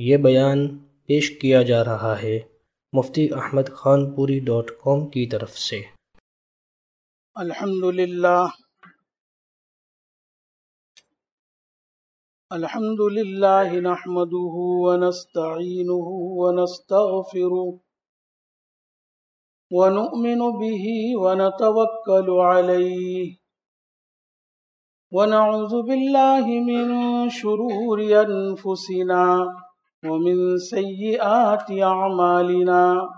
یہ بیان پیش کیا جا رہا ہے مفتی احمد خان پوری .com کی طرف سے۔ الحمد للہ نحمده ونستعینه ونستغفره ونؤمن به ونتوکل علیہ ونعوذ باللہ من شرور انفسنا ومن سیئات اعمالنا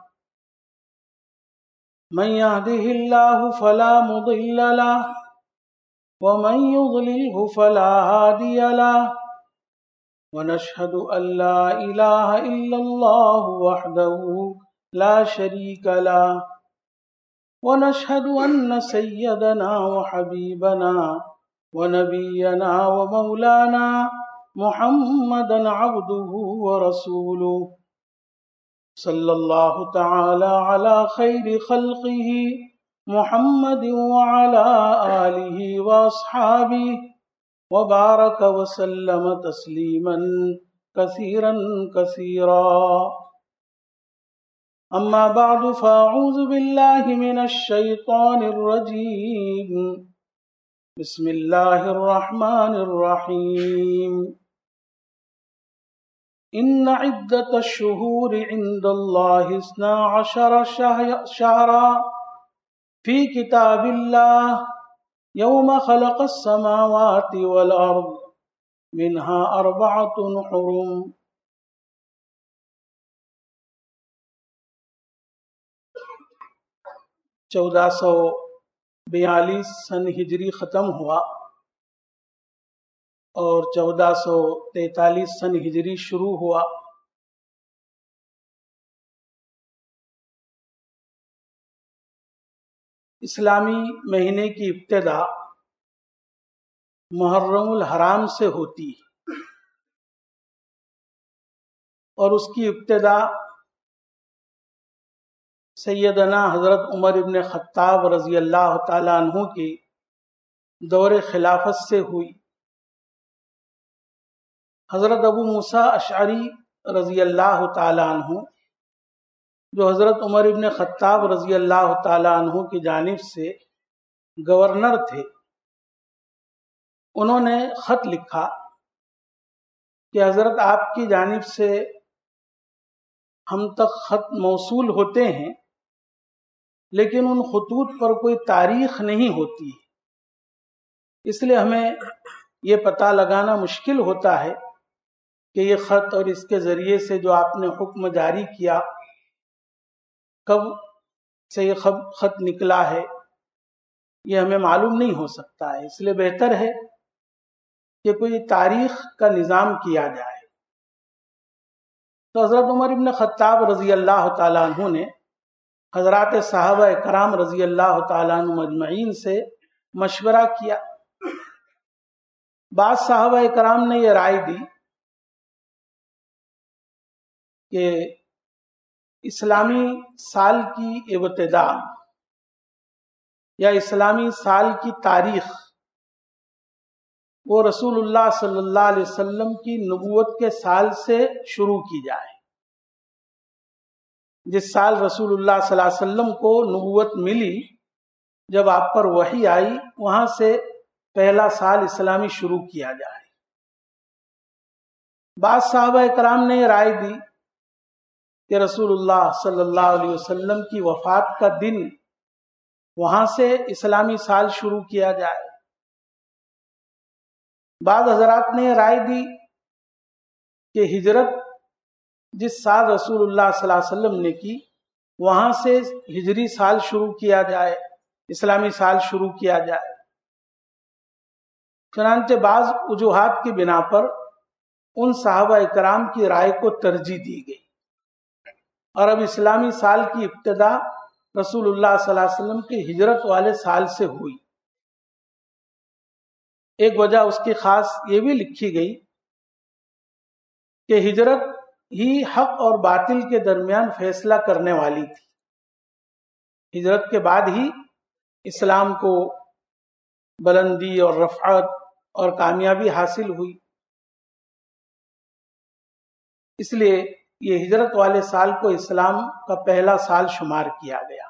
من يهده الله فلا مضل له ومن يضلله فلا هادي له ونشهد أن لا إله إلا الله وحده لا شريك له ونشهد أن سيدنا وحبيبنا ونبينا ومولانا محمدا عبده ورسوله صلى الله تعالى على خير خلقه محمد وعلى آله وأصحابه وبارك وسلم تسليما كثيرا كثيرا أما بعد فأعوذ بالله من الشيطان الرجيم بسم الله الرحمن الرحيم إن عدة الشهور عند الله 12 شهرا في كتاب الله يوم خلق السماوات والأرض منها 4 حرم۔ 1442 سن ہجری ختم ہوا اور 1443 سن ہجری شروع ہوا۔ اسلامی مہینے کی ابتدا محرم الحرام سے ہوتی ہے اور اس کی ابتدا سیدنا حضرت عمر ابن خطاب رضی اللہ تعالیٰ عنہ کے دور خلافت سے ہوئی۔ حضرت ابو موسیٰ اشعری رضی اللہ تعالیٰ عنہ جو حضرت عمر ابن خطاب رضی اللہ تعالیٰ عنہ کی جانب سے گورنر تھے، انہوں نے خط لکھا کہ حضرت آپ کی جانب سے ہم تک خط موصول ہوتے ہیں لیکن ان خطوط پر کوئی تاریخ نہیں ہوتی، اس لیے ہمیں یہ پتہ لگانا مشکل ہوتا ہے کہ یہ خط اور اس کے ذریعے سے جو آپ نے حکم جاری کیا کب سے یہ خط نکلا ہے یہ ہمیں معلوم نہیں ہو سکتا ہے، اس لیے بہتر ہے کہ کوئی تاریخ کا نظام کیا جائے۔ تو حضرت عمر ابن خطاب رضی اللہ تعالیٰ عنہ نے حضرات صحابہ کرام رضی اللہ تعالیٰ عنہ مجمعین سے مشورہ کیا۔ بعض صحابہ کرام نے یہ رائے دی کہ اسلامی سال کی ابتدا یا اسلامی سال کی تاریخ وہ رسول اللہ صلی اللہ علیہ وسلم کی نبوت کے سال سے شروع کی جائے۔ جس سال رسول اللہ صلی اللہ علیہ وسلم کو نبوت ملی، جب آپ پر وحی آئی، وہاں سے پہلا سال اسلامی شروع کیا جائے۔ بعض صحابہ کرام نے یہ رائے دی کہ رسول اللہ صلی اللہ علیہ وسلم کی وفات کا دن وہاں سے اسلامی سال شروع کیا جائے۔ بعض حضرات نے یہ رائے دی کہ ہجرت جس سال رسول اللہ صلی اللہ علیہ وسلم نے کی وہاں سے ہجری سال شروع کیا جائے، اسلامی سال شروع کیا جائے۔ چنانچہ بعض وجوہات کی بنا پر ان صحابہ کرام کی رائے کو ترجیح دی گئی اور اب اسلامی سال کی ابتدا رسول اللہ صلی اللہ علیہ وسلم کی ہجرت والے سال سے ہوئی۔ ایک وجہ اس کی خاص یہ بھی لکھی گئی کہ ہجرت ہی حق اور باطل کے درمیان فیصلہ کرنے والی تھی۔ ہجرت کے بعد ہی اسلام کو بلندی اور رفعت اور کامیابی حاصل ہوئی۔ اس لیے یہ ہجرت والے سال کو اسلام کا پہلا سال شمار کیا گیا۔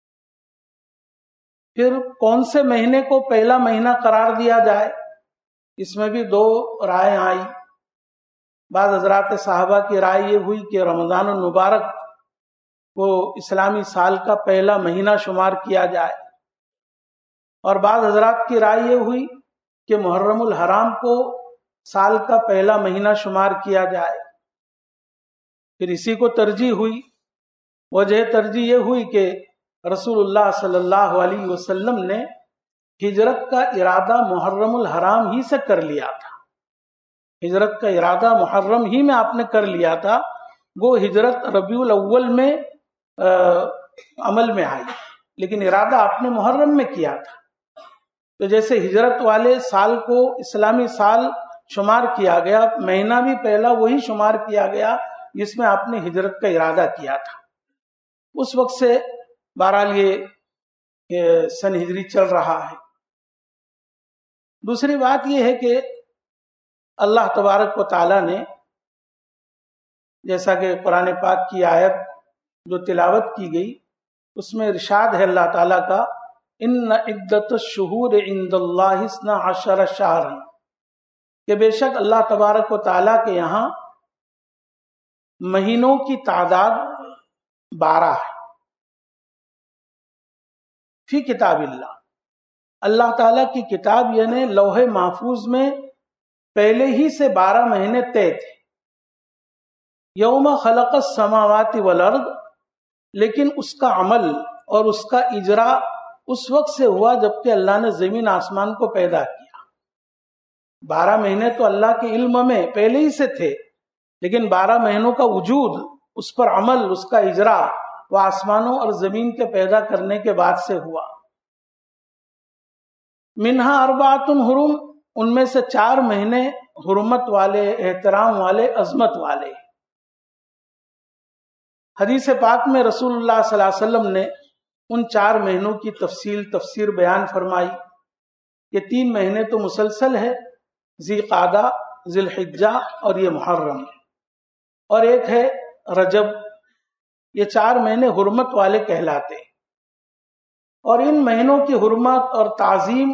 پھر کون سے مہینے کو پہلا مہینہ قرار دیا جائے، اس میں بھی دو رائے آئی۔ بعض حضرات صحابہ کی رائے یہ ہوئی کہ رمضان المبارک کو اسلامی سال کا پہلا مہینہ شمار کیا جائے، اور بعض حضرات کی رائے یہ ہوئی کہ محرم الحرام کو سال کا پہلا مہینہ شمار کیا جائے۔ پھر اسی کو ترجیح ہوئی۔ وجہ ترجیح یہ ہوئی کہ رسول اللہ صلی اللہ علیہ وسلم نے ہجرت کا ارادہ محرم الحرام ہی سے کر لیا تھا۔ ہجرت کا ارادہ محرم ہی میں آپ نے کر لیا تھا، وہ ہجرت ربیع الاول میں عمل میں آئی، لیکن ارادہ آپ نے محرم میں کیا تھا۔ تو جیسے ہجرت والے سال کو اسلامی سال شمار کیا گیا، مہینہ بھی پہلا وہی شمار کیا گیا جس میں آپ نے ہجرت کا ارادہ کیا تھا۔ اس وقت سے بہرحال یہ سن ہجری چل رہا ہے۔ دوسری بات یہ ہے کہ اللہ تبارک و تعالی نے، جیسا کہ قرآن پاک کی آیت جو تلاوت کی گئی اس میں ارشاد ہے اللہ تعالیٰ کا، ان عدت الشہور عند اللہ 12 شہرا، کہ بے شک اللہ تبارک و تعالیٰ کے یہاں مہینوں کی تعداد 12 ہے۔ فی کتاب اللہ، اللہ تعالیٰ کی کتاب یعنی لوح محفوظ میں پہلے ہی سے 12 مہینے طے تھے۔ یوم خلق السماوات والارض، لیکن اس کا عمل اور اس کا اجرا اس وقت سے ہوا جبکہ اللہ نے زمین آسمان کو پیدا کیا۔ 12 مہینے تو اللہ کے علم میں پہلے ہی سے تھے، لیکن 12 مہینوں کا وجود، اس پر عمل، اس کا اجرا وہ آسمانوں اور زمین کے پیدا کرنے کے بعد سے ہوا۔ منہا اربعۃ حرم، ان میں سے 4 مہینے حرمت والے، احترام والے، عظمت والے۔ حدیث پاک میں رسول اللہ صلی اللہ علیہ وسلم نے ان 4 مہینوں کی تفسیر بیان فرمائی کہ 3 مہینے تو مسلسل ہے، ذی قعدہ، ذی الحجہ اور یہ محرم، اور ایک ہے رجب۔ یہ 4 مہینے حرمت والے کہلاتے، اور ان مہینوں کی حرمت اور تعظیم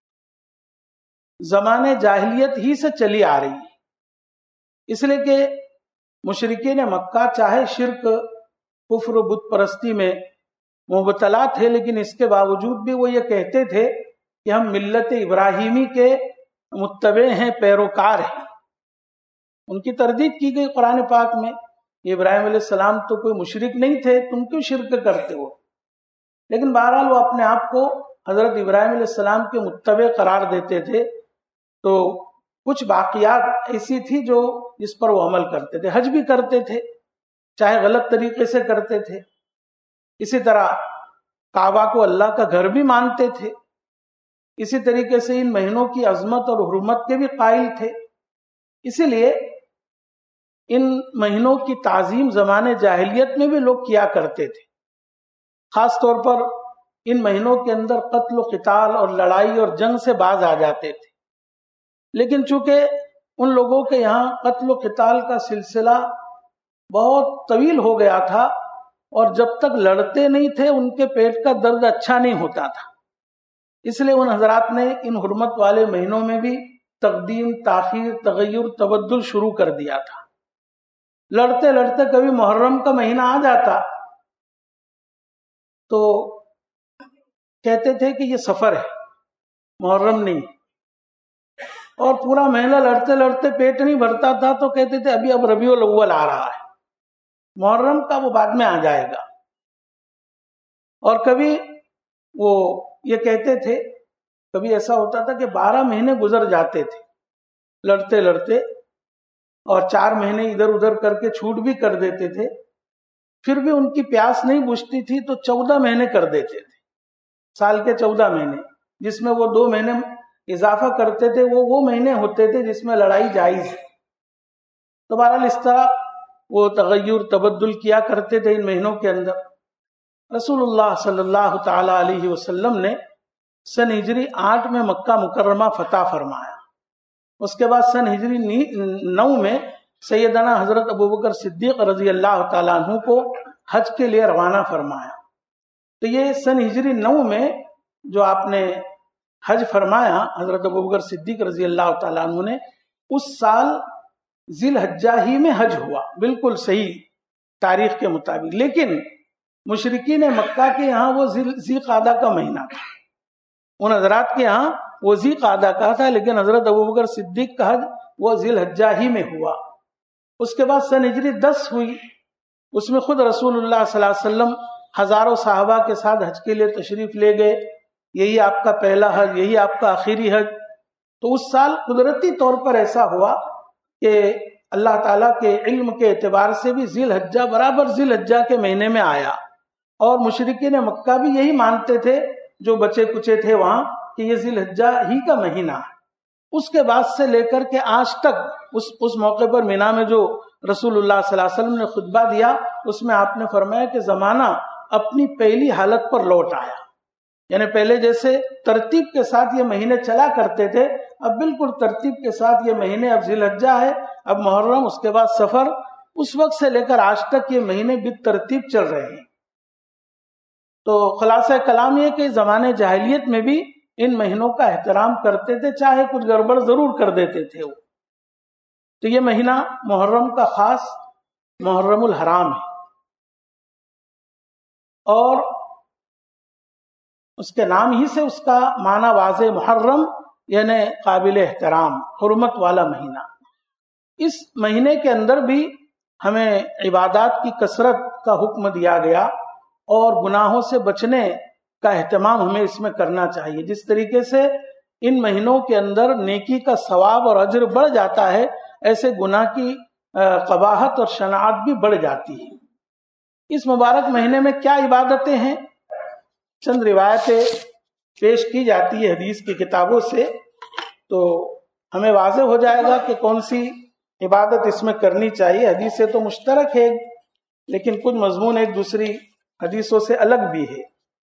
زمانے جاہلیت ہی سے چلی آ رہی ہے، اس لیے کہ مشرکین مکہ چاہے شرک، کفر و بت پرستی میں مبتلا تھے، لیکن اس کے باوجود بھی وہ یہ کہتے تھے کہ ہم ملت ابراہیمی کے متبع ہیں، پیروکار ہیں۔ ان کی تردید کی گئی قرآن پاک میں، ابراہیم علیہ السلام تو کوئی مشرک نہیں تھے، تم کیوں شرک کرتے ہو؟ لیکن بہرحال وہ اپنے آپ کو حضرت ابراہیم علیہ السلام کے متبع قرار دیتے تھے۔ تو کچھ باقیات ایسی تھی جو جس پر وہ عمل کرتے تھے، حج بھی کرتے تھے، چاہے غلط طریقے سے کرتے تھے۔ اسی طرح کعبہ کو اللہ کا گھر بھی مانتے تھے۔ اسی طریقے سے ان مہینوں کی عظمت اور حرمت کے بھی قائل تھے۔ اسی لیے ان مہینوں کی تعظیم زمانے جاہلیت میں بھی لوگ کیا کرتے تھے۔ خاص طور پر ان مہینوں کے اندر قتل و قتال اور لڑائی اور جنگ سے باز آ جاتے تھے، لیکن چونکہ ان لوگوں کے یہاں قتل و قتال کا سلسلہ بہت طویل ہو گیا تھا، اور جب تک لڑتے نہیں تھے ان کے پیٹ کا درد اچھا نہیں ہوتا تھا، اس لیے ان حضرات نے ان حرمت والے مہینوں میں بھی تقدیم، تاخیر، تغیر، تبدل شروع کر دیا تھا۔ لڑتے لڑتے کبھی محرم کا مہینہ آ جاتا تو کہتے تھے کہ یہ سفر ہے، محرم نہیں، اور پورا مہینہ لڑتے لڑتے پیٹ نہیں بھرتا تھا تو کہتے تھے اب ربیع الاول آ رہا ہے، محرم کا وہ بعد میں آ جائے گا۔ اور کبھی وہ یہ کہتے تھے، کبھی ایسا ہوتا تھا کہ 12 مہینے گزر جاتے تھے لڑتے لڑتے، اور 4 مہینے ادھر ادھر کر کے چھوٹ بھی کر دیتے تھے، پھر بھی ان کی پیاس نہیں بجھتی تھی تو 14 مہینے کر دیتے تھے، سال کے 14 مہینے، جس میں وہ 2 مہینے اضافہ کرتے تھے، وہ مہینے ہوتے تھے جس میں لڑائی جائز ہے۔ تو بہرحال اس طرح وہ تغیر، تبدل کیا کرتے تھے ان مہینوں کے اندر۔ رسول اللہ صلی اللہ تعالی علیہ وسلم نے سن ہجری 8 میں مکہ مکرمہ فتح فرمایا، اس کے بعد سن ہجری 9 میں سیدنا حضرت ابوبکر صدیق رضی اللہ تعالیٰ عنہ کو حج کے لیے روانہ فرمایا. تو یہ سن ہجری 9 میں جو آپ نے حج فرمایا حضرت ابوبکر صدیق رضی اللہ تعالیٰ عنہ نے، اس سال ذی الحجہ ہی میں حج ہوا، بالکل صحیح تاریخ کے مطابق. لیکن مشرکین مکہ کے یہاں وہ ذی قعدہ کا مہینہ تھا، ان حضرات کے یہاں وہ ذی قعدہ کا تھا، لیکن حضرت ابوبکر صدیق کا حج وہ ذی الحجہ ہی میں ہوا. اس کے بعد سن ہجری 10 ہوئی، اس میں خود رسول اللہ صلی اللہ علیہ وسلم ہزاروں صحابہ کے ساتھ حج کے لیے تشریف لے گئے. یہی آپ کا پہلا حج، یہی آپ کا آخری حج. تو اس سال قدرتی طور پر ایسا ہوا کہ اللہ تعالیٰ کے علم کے اعتبار سے بھی ذی الحجہ برابر ذی الحجہ کے مہینے میں آیا، اور مشرکین مکہ بھی یہی مانتے تھے جو بچے کچے تھے وہاں کہ یہ ذی الحجہ ہی کا مہینہ ہے. اس کے بعد سے لے کر کے آج تک اس موقع پر مینا میں جو رسول اللہ صلی اللہ علیہ وسلم نے خطبہ دیا، اس میں آپ نے فرمایا کہ زمانہ اپنی پہلی حالت پر لوٹ آیا. یعنی پہلے جیسے ترتیب کے ساتھ یہ مہینے چلا کرتے تھے، اب بالکل ترتیب کے ساتھ یہ مہینے، اب ذی الحجہ ہے، اب محرم، اس کے بعد سفر، اس وقت سے لے کر آج تک یہ مہینے بالترتیب چل رہے ہیں. تو خلاصہ کلام یہ کہ زمانے جاہلیت میں بھی ان مہینوں کا احترام کرتے تھے، چاہے کچھ گڑبڑ ضرور کر دیتے تھے وہ. تو یہ مہینہ محرم کا خاص محرم الحرام ہے، اور اس کے نام ہی سے اس کا معنی واضح، محرم یعنی قابل احترام، حرمت والا مہینہ. اس مہینے کے اندر بھی ہمیں عبادات کی کثرت کا حکم دیا گیا، اور گناہوں سے بچنے کا اہتمام ہمیں اس میں کرنا چاہیے. جس طریقے سے ان مہینوں کے اندر نیکی کا ثواب اور اجر بڑھ جاتا ہے، ایسے گناہ کی قباحت اور شناعت بھی بڑھ جاتی ہے. اس مبارک مہینے میں کیا عبادتیں ہیں؟ چند روایتیں پیش کی جاتی ہے حدیث کی کتابوں سے، تو ہمیں واضح ہو جائے گا کہ کون سی عبادت اس میں کرنی چاہیے. حدیثیں تو مشترک ہے، لیکن کچھ مضمون ایک دوسری حدیثوں سے الگ بھی ہے.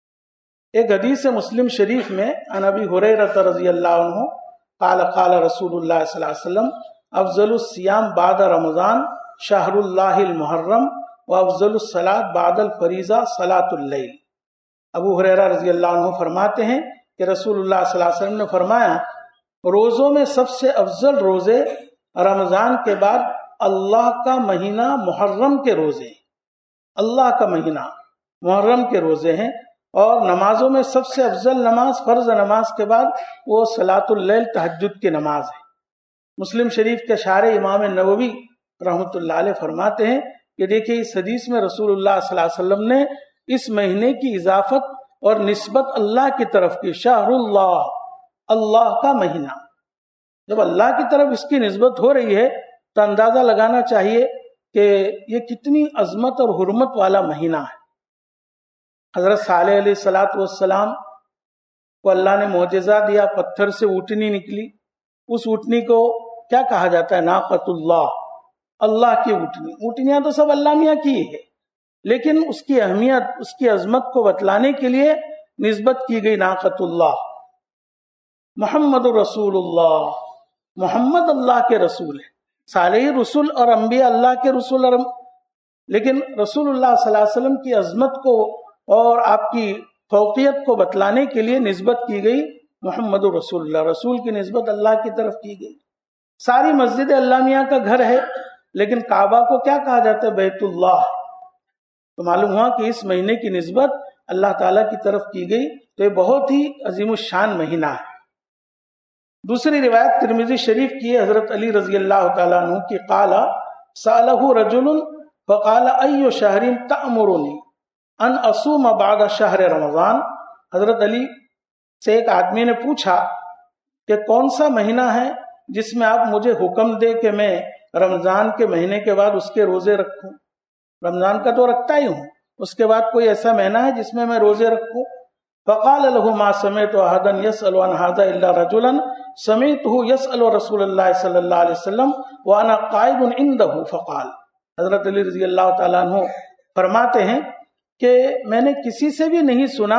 ایک حدیث مسلم شریف میں عن ابی ہریرہ رضی اللہ عنہ قال قال رسول اللہ صلی اللہ علیہ وسلم افضل الصیام بعد رمضان شہر اللہ المحرم و افضل الصلاۃ بعد الفریضہ صلاۃ اللیل. ابو ہریرہ رضی اللہ عنہ فرماتے ہیں کہ رسول اللہ صلی اللہ علیہ وسلم نے فرمایا، روزوں میں سب سے افضل روزے رمضان کے بعد اللہ کا مہینہ محرم کے روزے، اللہ کا مہینہ محرم کے روزے ہیں. اور نمازوں میں سب سے افضل نماز فرض نماز کے بعد وہ صلاۃ اللیل تہجد کی نماز ہے. مسلم شریف کے شارح امام نووی رحمۃ اللہ علیہ فرماتے ہیں کہ دیکھیے اس حدیث میں رسول اللہ صلی اللہ علیہ وسلم نے اس مہینے کی اضافت اور نسبت اللہ کی طرف کی. شہر اللہ، اللہ کا مہینہ. جب اللہ کی طرف اس کی نسبت ہو رہی ہے تو اندازہ لگانا چاہیے کہ یہ کتنی عظمت اور حرمت والا مہینہ ہے. حضرت صالح علیہ الصلوۃ والسلام کو اللہ نے معجزہ دیا، پتھر سے اونٹنی نکلی. اس اونٹنی کو کیا کہا جاتا ہے؟ ناقۃ اللہ، اللہ کی اونٹنی. اونٹنیاں تو سب اللہ میاں کی ہے، لیکن اس کی اہمیت، اس کی عظمت کو بتلانے کے لیے نسبت کی گئی ناقۃ اللہ. محمد رسول اللہ، محمد اللہ کے رسول ہے. صالح رسول اور انبیاء اللہ کے رسول، لیکن رسول اللہ صلی اللہ علیہ وسلم کی عظمت کو اور آپ کی فوقیت کو بتلانے کے لیے نسبت کی گئی محمد رسول اللہ، رسول کی نسبت اللہ کی طرف کی گئی. ساری مسجد اللہ میاں کا گھر ہے، لیکن کعبہ کو کیا کہا جاتا ہے؟ بیت اللہ. تو معلوم ہوا کہ اس مہینے کی نسبت اللہ تعالیٰ کی طرف کی گئی. تو یہ بہت ہی عظیم الشان مہینہ ہے. دوسری روایت ترمذی شریف کی ہے حضرت علی رضی اللہ تعالیٰ عنہ کی، قال سألہ رجل فقال ای شہر تأمرنی ان اصوم بعد شہر رمضان. حضرت علی سے ایک آدمی نے پوچھا کہ کون سا مہینہ ہے جس میں آپ مجھے حکم دے کہ میں رمضان کے مہینے کے بعد اس کے روزے رکھوں. رمضان کا تو رکھتا ہی ہوں، اس کے بعد کوئی ایسا مہینہ ہے جس میں روزے رکھوں؟ فقال له ما سمعت احدا يسأل عن هذا الا رجلا سمعته يسأل رسول الله صلی اللہ علیہ وسلم وانا قائد عنده. فقال، حضرت علی رضی اللہ تعالیٰ عنہ فرماتے ہیں کہ میں نے کسی سے بھی نہیں سنا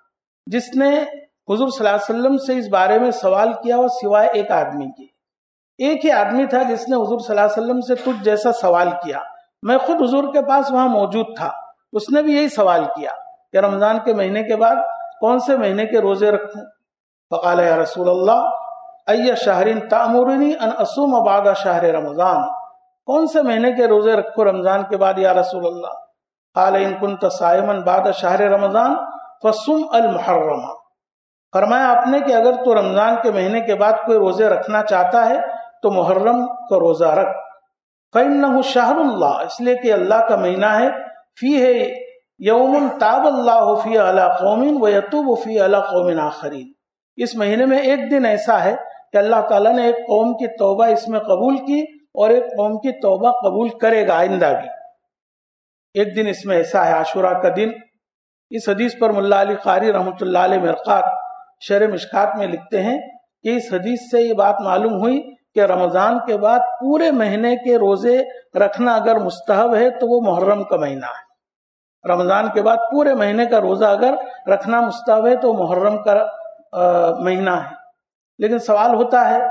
جس نے حضور صلی اللہ علیہ وسلم سے اس بارے میں سوال کیا ہو سوائے ایک آدمی کے. ایک ہی آدمی تھا جس نے حضور صلی اللہ علیہ وسلم سے تجھ جیسا سوال کیا. میں خود حضور کے پاس وہاں موجود تھا. اس نے بھی یہی سوال کیا کہ رمضان کے مہینے کے بعد کون سے مہینے کے روزے رکھوں. فقال یا رسول اللہ ای شہر تأمرنی ان اصوم بعد شہر رمضان، کون سے مہینے کے روزے رکھو رمضان کے بعد یا رسول اللہ. قال ان كنت صائما بعد شہر رمضان فصم المحرم. فرمایا آپ نے کہ اگر تو رمضان کے مہینے کے بعد کوئی روزے رکھنا چاہتا ہے تو محرم کا روزہ رکھ. فإنه شہر اللہ، اس لیے کہ اللہ کا مہینہ ہے. فیہ یوم تاب اللہ فیہ علی قوم ویتوب فیہ علی قوم آخرین. اس مہینے میں ایک دن ایسا ہے کہ اللہ تعالیٰ نے ایک قوم کی توبہ اس میں قبول کی اور ایک قوم کی توبہ قبول کرے گا آئندہ بھی. ایک دن اس میں ایسا ہے، عاشورہ کا دن. اس حدیث پر ملا علی قاری رحمۃ اللہ علیہ مرقات شرح مشکات میں لکھتے ہیں کہ اس حدیث سے یہ بات معلوم ہوئی کہ رمضان کے بعد پورے مہینے کے روزے رکھنا اگر مستحب ہے تو وہ محرم کا مہینہ ہے. رمضان کے بعد پورے مہینے کا روزہ اگر رکھنا مستحب ہے تو محرم کا مہینہ ہے. لیکن سوال ہوتا ہے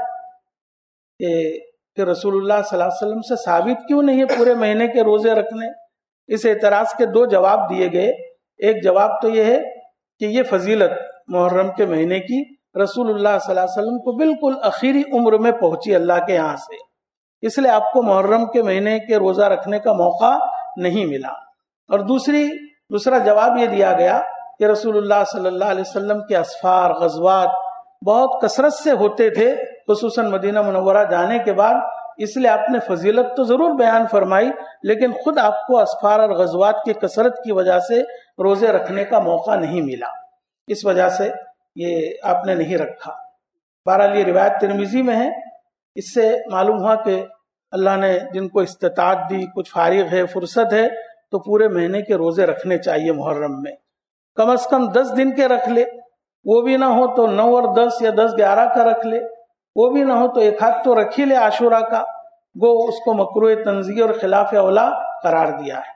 کہ رسول اللہ صلی اللہ علیہ وسلم سے ثابت کیوں نہیں ہے پورے مہینے کے روزے رکھنے؟ اس اعتراض کے دو جواب دیے گئے. ایک جواب تو یہ ہے کہ یہ فضیلت محرم کے مہینے کی رسول اللہ صلی اللہ علیہ وسلم کو بالکل اخیری عمر میں پہنچی اللہ کے یہاں سے، اس لیے آپ کو محرم کے مہینے کے روزہ رکھنے کا موقع نہیں ملا. اور دوسرا جواب یہ دیا گیا کہ رسول اللہ صلی اللہ علیہ وسلم کے اسفار غزوات بہت کثرت سے ہوتے تھے، خصوصاً مدینہ منورہ جانے کے بعد، اس لیے آپ نے فضیلت تو ضرور بیان فرمائی لیکن خود آپ کو اسفار اور غزوات کی کثرت کی وجہ سے روزے رکھنے کا موقع نہیں ملا، اس وجہ سے یہ آپ نے نہیں رکھا. بہرحال یہ روایت ترمذی میں ہے. اس سے معلوم ہوا کہ اللہ نے جن کو استطاعت دی، کچھ فارغ ہے، فرصت ہے، تو پورے مہینے کے روزے رکھنے چاہیے محرم میں. کم از کم 10 دن کے رکھ لے، وہ بھی نہ ہو تو 9 اور 10 یا 10-11 کا رکھ لے، وہ بھی نہ ہو تو ایک ہاتھ تو رکھ ہی لے عاشورہ کا. گو اس کو مکروہ تنزیہ اور خلاف اولا قرار دیا ہے.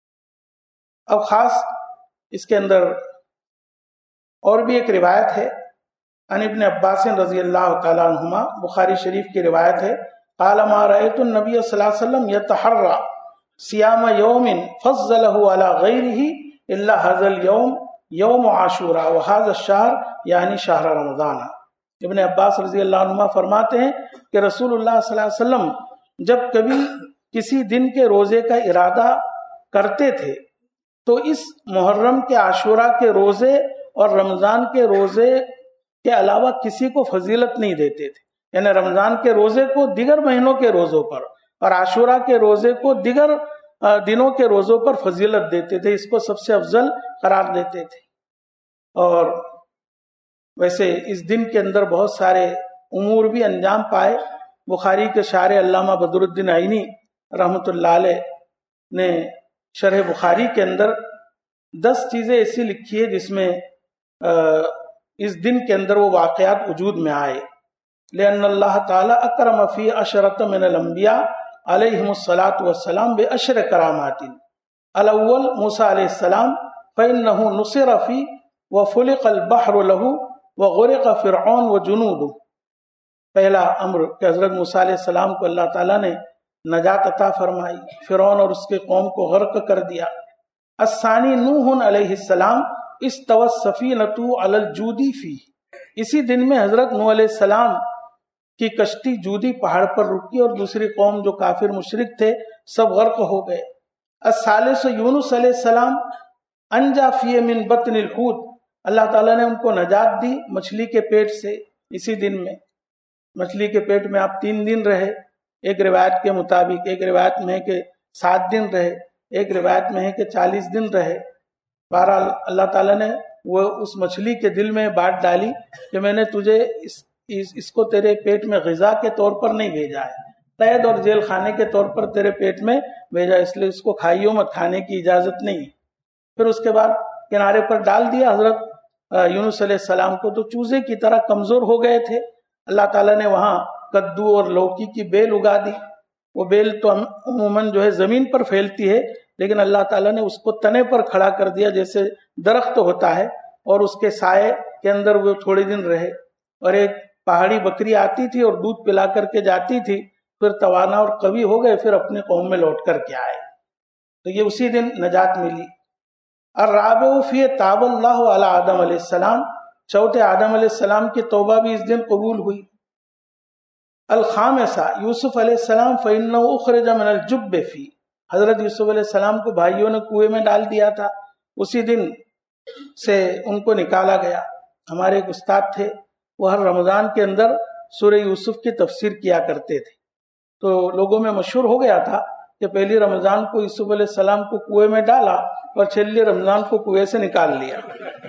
اب خاص اس کے اندر اور بھی ایک روایت ہے عن ابن عباس رضی اللہ تعالی عنہما، بخاری شریف کی روایت ہے. قال ما رأيت النبي صلی اللہ علیہ وسلم يتحرى صيام يوم فضله على غيره الا هذا اليوم يوم عاشوراء وهذا الشهر یعنی شہر رمضان. ابن عباس رضی اللہ عنہما فرماتے ہیں کہ رسول اللہ صلی اللہ علیہ وسلم جب کبھی کسی دن کے روزے کا ارادہ کرتے تھے تو اس محرم کے عاشوراء کے روزے اور رمضان کے روزے کے علاوہ کسی کو فضیلت نہیں دیتے تھے. یعنی رمضان کے روزے کو دیگر مہینوں کے روزوں پر اور عاشوراء کے روزے کو دیگر دنوں کے روزوں پر فضیلت دیتے تھے، اس کو سب سے افضل قرار دیتے تھے. اور ویسے اس دن کے اندر بہت سارے امور بھی انجام پائے. بخاری کے شارح علامہ بدر الدین عینی رحمۃ اللہ علیہ نے شرح بخاری کے اندر 10 چیزیں ایسی لکھی ہے جس میں اس دن کے اندر وہ واقعات وجود میں آئے. لأن اللہ تعالی اکرم فی عشرۃ من الانبیاء علیہم الصلاۃ والسلام بعشر کرامات. الاول موسیٰ علیہ السلام فإنہ نصر فی وفلق البحر له وغرق فرعون وجنودہ. پہلا امر کہ حضرت موسیٰ علیہ السلام کو اللہ تعالیٰ نے نجات عطا فرمائی، فرعون اور اس کے قوم کو غرق کر دیا. الثانی نوح علیہ السلام استوت السفینۃ علی الجودی فی. اسی دن میں حضرت نوح علیہ السلام کی کشتی جودی پہاڑ پر رکی اور دوسری قوم جو کافر مشرک تھے سب غرق ہو گئے. الثالث یونس علیہ السلام انجا فی من بطن الحوت. اللہ تعالیٰ نے ان کو نجات دی مچھلی کے پیٹ سے. اسی دن میں مچھلی کے پیٹ میں آپ 3 دن رہے، ایک روایت کے مطابق. ایک روایت میں ہے کہ 7 دن رہے، ایک روایت میں ہے کہ 40 دن رہے. بہرحال اللہ تعالیٰ نے وہ اس مچھلی کے دل میں بات ڈالی کہ میں نے تجھے اس کو تیرے پیٹ میں غذا کے طور پر نہیں بھیجا ہے، قید اور جیل خانے کے طور پر تیرے پیٹ میں بھیجا، اس لیے اس کو کھائیو مت، کھانے کی اجازت نہیں. پھر اس کے بعد کنارے پر ڈال دیا حضرت یونس علیہ السلام کو، تو چوزے کی طرح کمزور ہو گئے تھے. اللہ تعالیٰ نے وہاں کدو اور لوکی کی بیل اگا دی. وہ بیل تو عموماً جو ہے زمین پر پھیلتی ہے، لیکن اللہ تعالیٰ نے اس کو تنے پر کھڑا کر دیا جیسے درخت ہوتا ہے، اور اس کے سائے کے اندر وہ تھوڑے دن رہے. اور ایک پہاڑی بکری آتی تھی اور دودھ پلا کر کے جاتی تھی، پھر توانا اور قوی ہو گئے، پھر اپنی قوم میں لوٹ کر کے آئے، تو یہ اسی دن نجات ملی۔ الرابع فی تاب اللہ علی آدم علیہ السلام، چوتھے آدم علیہ السلام کی توبہ بھی اس دن قبول ہوئی۔ الخامسہ یوسف علیہ السلام فإنه اخرج من الجب فی، حضرت یوسف علیہ السلام کو بھائیوں نے کنویں میں ڈال دیا تھا، اسی دن سے ان کو نکالا گیا۔ ہمارے ایک استاد تھے، وہ ہر رمضان کے اندر سورہ یوسف کی تفسیر کیا کرتے تھے، تو لوگوں میں مشہور ہو گیا تھا کہ پہلی رمضان کو یوسف علیہ السلام کو کنویں میں ڈالا اور چھلی رمضان کو کنویں سے نکال لیا۔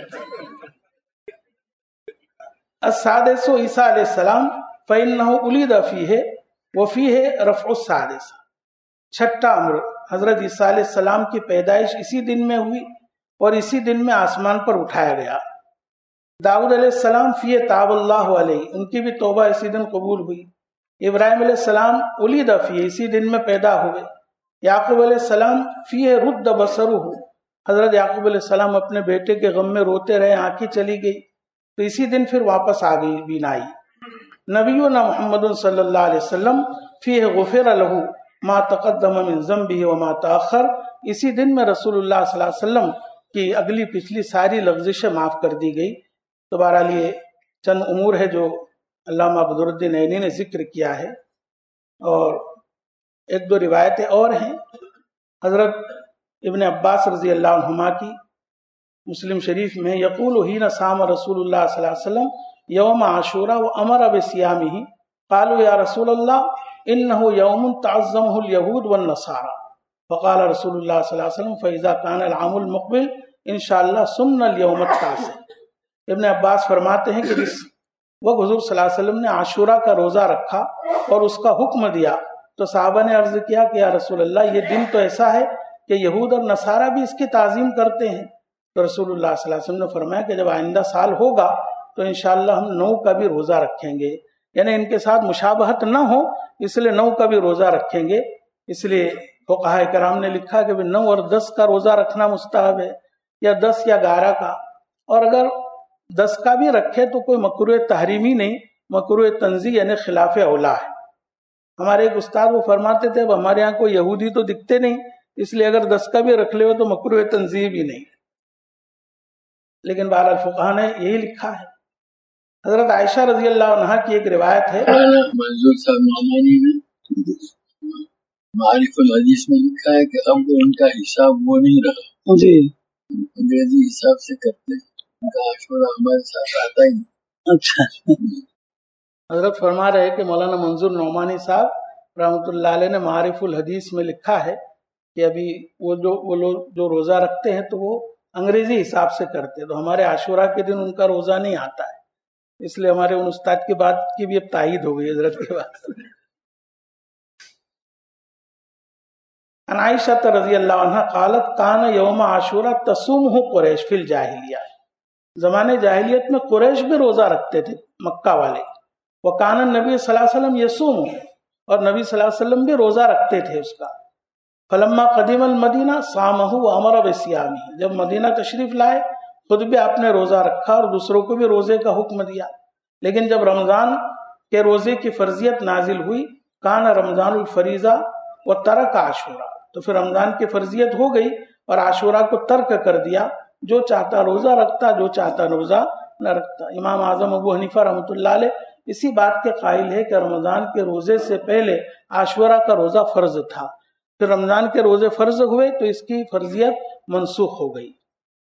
السادس عیسیٰ علیہ السلام فإنه ولد فیہ وفیہ رفع السادس، چھٹا امر حضرت عیسیٰ علیہ السلام کی پیدائش اسی دن میں ہوئی اور اسی دن میں آسمان پر اٹھایا گیا۔ داؤد علیہ السلام فی تاب اللہ علیہ، ان کی بھی توبہ اسی دن قبول ہوئی۔ ابراہیم علیہ السلام ولد فی، اسی دن میں پیدا ہوئے۔ یعقوب علیہ السلام فی رد بصرہ، حضرت یعقوب علیہ السلام اپنے بیٹے کے غم میں روتے رہے، آنکھیں چلی گئی، تو اسی دن پھر واپس آ گئی بینائی۔ نبینا محمد صلی اللہ علیہ وسلم فی غفر لہ ما تقدم من ذنبہ وما تاخر، اسی دن میں رسول اللہ صلی اللہ علیہ وسلم کی اگلی پچھلی ساری لغزشیں معاف کر دی گئی۔ تو بہرحال یہ چند امور ہے جو علامہ بدرالدین عینی نے ذکر کیا ہے، اور ایک دو روایتیں اور ہیں حضرت ابن عباس رضی اللہ عنہما کی، مسلم شریف میں یقول حین صام رسول اللہ صلی اللہ علیہ وسلم یوم عاشوراء وامر بصیامہ قالوا یا رسول اللہ انه یوم تعظمه اليہود والنصارى فقال رسول اللہ صلی اللہ علیہ وسلم فاذا كان العام المقبل انشاءاللہ صمنا اليوم التاسع۔ ابن عباس فرماتے ہیں کہ جس وقت حضور صلی اللہ علیہ وسلم نے عاشورہ کا روزہ رکھا اور اس کا حکم دیا تو صحابہ نے عرض کیا کہ یا رسول اللہ یہ دن تو ایسا ہے کہ یہود اور نصارہ بھی اس کی تعظیم کرتے ہیں، تو رسول اللہ صلی اللہ علیہ وسلم نے فرمایا کہ جب آئندہ سال ہوگا تو انشاءاللہ ہم 9 کا بھی روزہ رکھیں گے، یعنی ان کے ساتھ مشابہت نہ ہو اس لیے 9 کا بھی روزہ رکھیں گے۔ اس لیے فقہاء کرام نے لکھا کہ 9 اور 10 کا روزہ رکھنا مستحب ہے، یا 10 یا 11 کا، اور اگر 10 کا بھی رکھے تو کوئی مکروہ تحریمی نہیں، مکروہ تنزیہ یعنی خلاف اولا ہے۔ ہمارے ایک استاد وہ فرماتے تھے اب ہمارے یہاں کوئی یہودی تو دکھتے نہیں، اس لیے اگر 10 کا بھی رکھ لے ہو تو مکروہ تنزیہ بھی نہیں، لیکن بہرحال فقہاء نے یہی لکھا ہے۔ حضرت عائشہ رضی اللہ عنہا کی ایک روایت ہے، منظور صاحب نعمانی نے معارف الحدیث میں لکھا ہے کہ اب ان کا حساب وہ نہیں رہا، جی انگریزی حساب سے کرتے ہیں، ان کا عاشورہ ہمارے ساتھ آتا ہی نہیں۔ اچھا، حضرت فرما رہے کہ مولانا منظور نعمانی صاحب رحمۃ اللہ علیہ نے معارف الحدیث میں لکھا ہے کہ ابھی وہ لوگ جو روزہ رکھتے ہیں تو وہ انگریزی حساب سے کرتے ہیں، تو ہمارے عاشورہ کے دن ان کا روزہ نہیں آتا ہے، اس لیے ہمارے ان استاد کی بات کی بھی اب تائید ہو گئی حضرت کے بعد۔ عن عائشہ رضی اللہ عنہ قالت کان یوم عاشورہ تصومہ قریش فی الجاہلیہ، زمانے جاہلیت میں قریش بھی روزہ رکھتے تھے مکہ والے، وکان النبی صلی اللہ علیہ وسلم یصوم، اور نبی صلی اللہ علیہ وسلم بھی روزہ رکھتے تھے اس کا۔ فلما قدم المدینہ صامہ وامر بصیامہ، جب مدینہ تشریف لائے خود بھی آپ نے روزہ رکھا اور دوسروں کو بھی روزے کا حکم دیا، لیکن جب رمضان کے روزے کی فرضیت نازل ہوئی کان رمضان الفریضہ وترک عاشورہ، تو پھر رمضان کی فرضیت ہو گئی اور عاشورہ کو ترک کر دیا، جو چاہتا روزہ رکھتا، جو چاہتا روزہ نہ رکھتا۔ امام اعظم ابو حنیفہ رحمۃ اللہ علیہ اسی بات کے قائل ہے کہ رمضان کے روزے سے پہلے عاشورہ کا روزہ فرض تھا، پھر رمضان کے روزے فرض ہوئے تو اس کی فرضیت منسوخ ہو گئی۔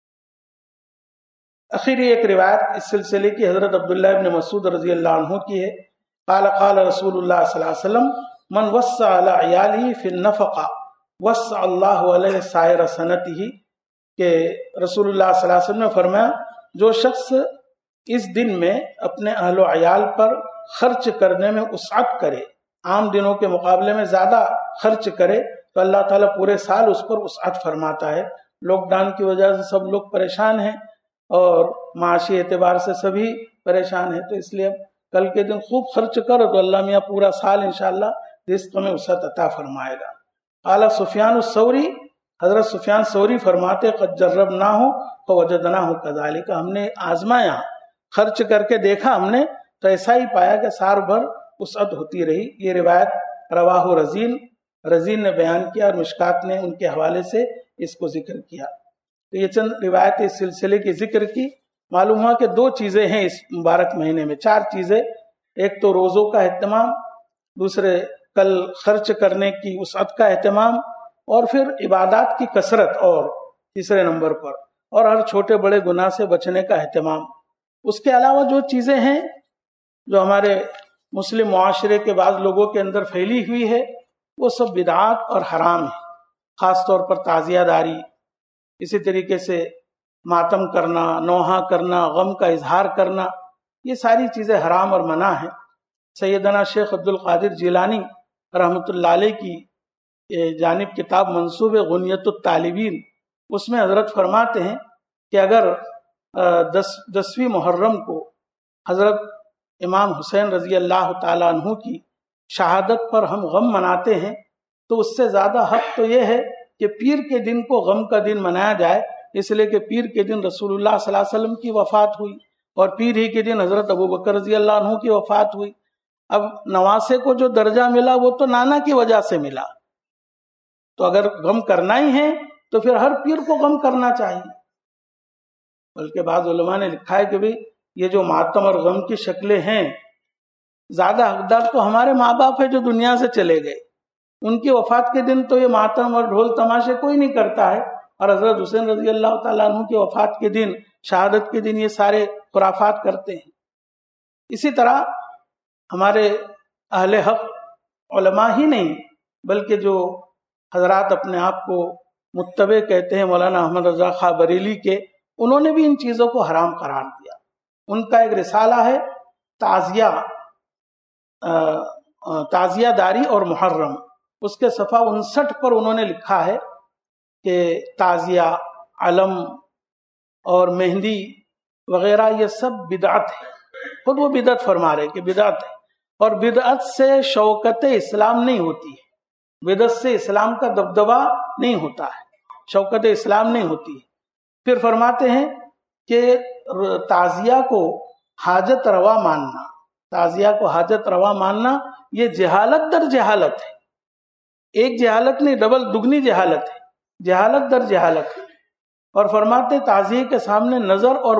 اخیری ایک روایت اس سلسلے کی حضرت عبداللہ ابن مسعود رضی اللہ عنہ کی ہے، قال قال رسول اللہ صلی اللہ علیہ وسلم من وسع علی عیاله فی النفقہ وسع اللہ علیہ سائر سنتہ، کہ رسول اللہ صلی اللہ علیہ وسلم نے فرمایا جو شخص اس دن میں اپنے اہل و عیال پر خرچ کرنے میں وسعت کرے، عام دنوں کے مقابلے میں زیادہ خرچ کرے، تو اللہ تعالیٰ پورے سال اس پر وسعت فرماتا ہے۔ لاک ڈاؤن کی وجہ سے سب لوگ پریشان ہیں اور معاشی اعتبار سے سبھی پریشان ہیں، تو اس لیے کل کے دن خوب خرچ کرو تو اللہ میاں پورا سال انشاءاللہ رزق میں وسعت عطا فرمائے گا۔ قال سفیان الثوری، حضرت سفیان ثوری فرماتے قد جربناہ فوجدناہ کذالک، ہم نے آزمایا، خرچ کر کے دیکھا ہم نے تو ایسا ہی پایا کہ سال بھر وسعت ہوتی رہی. یہ روایت رواہ رزین نے بیان کیا اور مشکات نے ان کے حوالے سے اس کو ذکر کیا. تو یہ چند روایت اس سلسلے کی ذکر کی. معلوم ہوا کہ 2 چیزیں ہیں اس مبارک مہینے میں، 4 چیزیں. ایک تو روزوں کا اہتمام، دوسرے کل خرچ کرنے کی وسعت کا اہتمام، اور پھر عبادات کی کثرت، اور تیسرے نمبر پر اور ہر چھوٹے بڑے گناہ سے بچنے کا اہتمام. اس کے علاوہ جو چیزیں ہیں جو ہمارے مسلم معاشرے کے بعض لوگوں کے اندر پھیلی ہوئی ہے وہ سب بدعات اور حرام ہے. خاص طور پر تعزیہ داری، اسی طریقے سے ماتم کرنا، نوحہ کرنا، غم کا اظہار کرنا، یہ ساری چیزیں حرام اور منع ہیں. سیدنا شیخ عبد القادر جیلانی رحمۃ اللہ علیہ کی جانب کتاب منسوب غنیت الطالبین، اس میں حضرت فرماتے ہیں کہ اگر 10ویں محرم کو حضرت امام حسین رضی اللہ تعالیٰ عنہ کی شہادت پر ہم غم مناتے ہیں تو اس سے زیادہ حق تو یہ ہے کہ پیر کے دن کو غم کا دن منایا جائے، اس لیے کہ پیر کے دن رسول اللہ صلی اللہ علیہ وسلم کی وفات ہوئی اور پیر ہی کے دن حضرت ابو بکر رضی اللہ عنہ کی وفات ہوئی. اب نواسے کو جو درجہ ملا وہ تو نانا کی وجہ سے ملا، تو اگر غم کرنا ہی ہے تو پھر ہر پیر کو غم کرنا چاہیے. بلکہ بعض علماء نے لکھا ہے کہ بھئی یہ جو ماتم اور غم کی شکلیں ہیں، زیادہ حقدار تو ہمارے ماں باپ ہے جو دنیا سے چلے گئے. ان کی وفات کے دن تو یہ ماتم اور ڈھول تماشے کوئی نہیں کرتا ہے، اور حضرت حسین رضی اللہ تعالیٰ عنہ کی وفات کے دن، شہادت کے دن یہ سارے خرافات کرتے ہیں. اسی طرح ہمارے اہل حق علماء ہی نہیں بلکہ جو حضرات اپنے آپ کو متبع کہتے ہیں، مولانا احمد رضا خاں بریلی کے، انہوں نے بھی ان چیزوں کو حرام قرار دیا. ان کا ایک رسالہ ہے تعزیہ داری اور محرم، اس کے صفحہ 59 پر انہوں نے لکھا ہے کہ تعزیہ، علم اور مہندی وغیرہ یہ سب بدعت ہے. خود وہ بدعت فرما رہے کہ بدعت ہے، اور بدعت سے شوکت اسلام نہیں ہوتی ہے، بدعت سے اسلام کا دبدبہ نہیں ہوتا ہے، شوکت اسلام نہیں ہوتی ہے. پھر فرماتے ہیں کہ تعزیہ کو حاجت روا ماننا، تعزیہ کو حاجت روا ماننا یہ جہالت در جہالت ہے. ایک جہالت نہیں، ڈبل دگنی جہالت ہے، جہالت در جہالت ہے. اور فرماتے تعزیہ کے سامنے نظر اور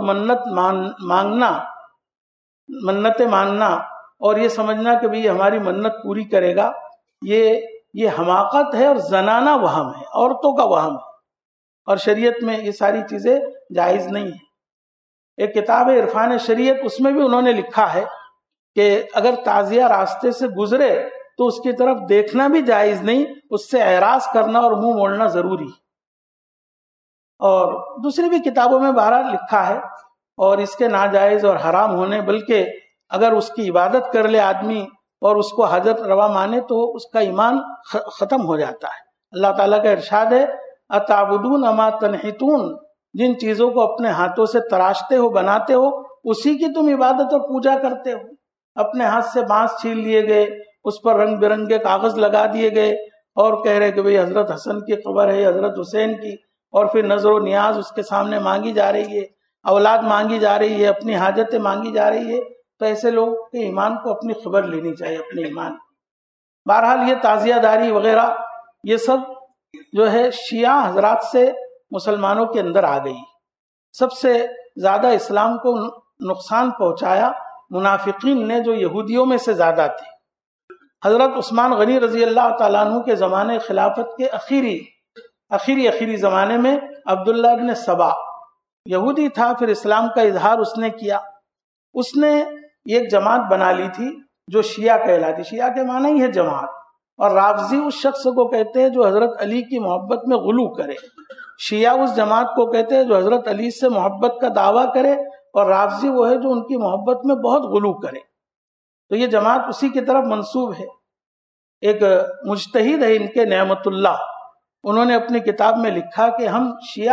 منتیں ماننا اور یہ سمجھنا کہ بھئی ہماری منت پوری کرے گا، یہ حماقت ہے اور زنانہ وہم ہے، عورتوں کا وہم ہے، اور شریعت میں یہ ساری چیزیں جائز نہیں ہیں. ایک کتاب ہے عرفان شریعت، اس میں بھی انہوں نے لکھا ہے کہ اگر تعزیہ راستے سے گزرے تو اس کی طرف دیکھنا بھی جائز نہیں، اس سے اعراض کرنا اور منہ موڑنا ضروری. اور دوسری بھی کتابوں میں بہرحال لکھا ہے اور اس کے ناجائز اور حرام ہونے، بلکہ اگر اس کی عبادت کر لے آدمی اور اس کو حاجت روا مانے تو اس کا ایمان ختم ہو جاتا ہے. اللہ تعالیٰ کا ارشاد ہے اتعبدون ما تنحتون، جن چیزوں کو اپنے ہاتھوں سے تراشتے ہو، بناتے ہو، اسی کی تم عبادت اور پوجا کرتے ہو. اپنے ہاتھ سے بانس چھین لیے گئے، اس پر رنگ برنگے کاغذ لگا دیے گئے اور کہہ رہے کہ بھئی حضرت حسن کی قبر ہے، حضرت حسین کی، اور پھر نظر و نیاز اس کے سامنے مانگی جا رہی ہے، اولاد مانگی جا رہی ہے، اپنی حاجتیں مانگی جا رہی ہے. تو ایسے لوگ کے ایمان کو اپنی خبر لینی چاہیے، اپنے ایمان. بہرحال یہ تعزیہ داری وغیرہ یہ سب جو ہے شیعہ حضرات سے مسلمانوں کے اندر آ گئی. سب سے زیادہ اسلام کو نقصان پہنچایا منافقین نے، جو یہودیوں میں سے زیادہ تھے. حضرت عثمان غنی رضی اللہ تعالیٰ عنہ کے زمانے خلافت کے اخیری زمانے میں عبداللہ ابن سبا یہودی تھا، پھر اسلام کا اظہار اس نے کیا. اس نے ایک جماعت بنا لی تھی جو شیعہ کہلاتی. شیعہ کے معنی ہی ہے جماعت، اور رافضی اس شخص کو کہتے ہیں جو حضرت علی کی محبت میں غلو کرے. شیعہ اس جماعت کو کہتے ہیں جو حضرت علی سے محبت کا دعویٰ کرے، اور رافضی وہ ہے جو ان کی محبت میں بہت غلو کرے. تو یہ جماعت اسی کی طرف منسوب ہے. ایک مجتہد ہے ان کے، نعمت اللہ، انہوں نے اپنی کتاب میں لکھا کہ ہم